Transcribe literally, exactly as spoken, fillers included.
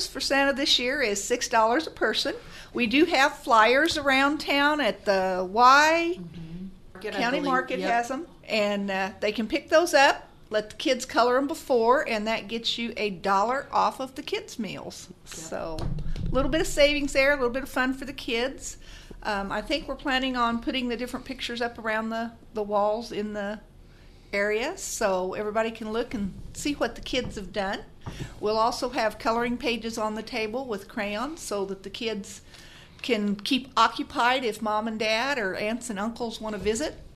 Christmas for Santa this year is six dollars a person. We do have flyers around town at the Y. Mm-hmm. County Market yep. has them, and uh, they can pick those up. Let the kids color them before, and that gets you a dollar off of the kids' meals. Yep. So a little bit of savings there, a little bit of fun for the kids. Um, I think we're planning on putting the different pictures up around the, the walls in the area so everybody can look and see what the kids have done. We'll also have coloring pages on the table with crayons so that the kids can keep occupied if mom and dad or aunts and uncles want to visit.